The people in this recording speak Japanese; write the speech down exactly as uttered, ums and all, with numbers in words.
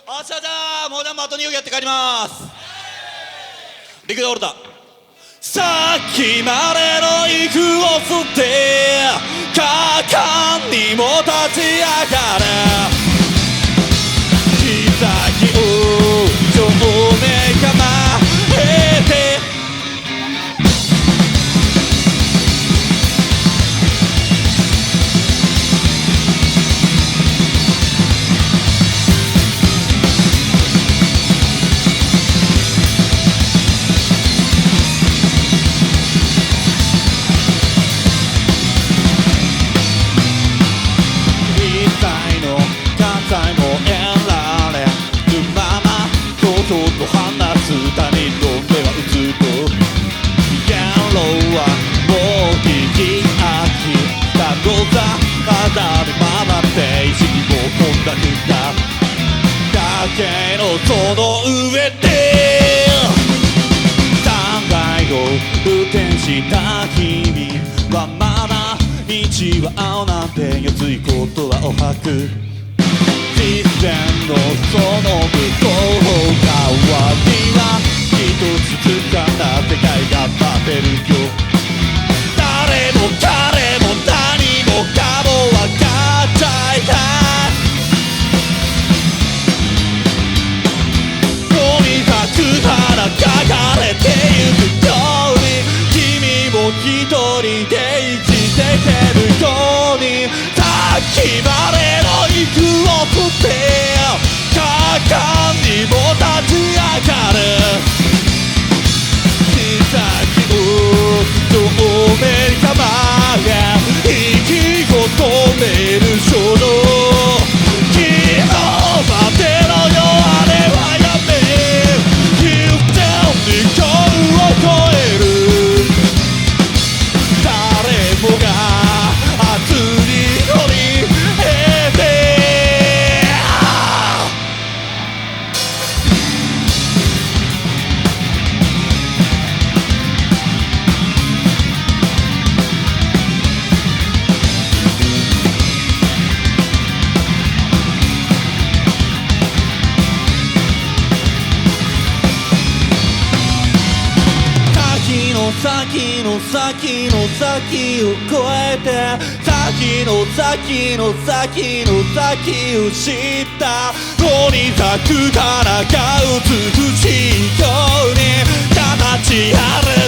あっしゃじゃあモダンマットニューやって帰ります。陸道オルタさっきまでの息を吸って果敢にも立ち上がる膝を正面構えてと話す他人の目はうつと言論はもう聞き飽きたのだ肌で回って意識を込んだくった崖のその上で断崖を運転した君はまだ道は青なんてよついことはおはく実践のその向こう側には一つつかんだ世界が待ってるよ誰も彼も何もかも分かっちゃいたいとにかくただ書かれてゆくように君も一人で生きてけるようにさっきまでの息を吸って果敢にも立ち上がる膝を正面構え息を止める衝動昨日までのよあれはやめ言ってに今日を超える誰もが熱に乗り得て先の先の先を越えて先の先の先の先を知ったとにかくからが美しいように形ある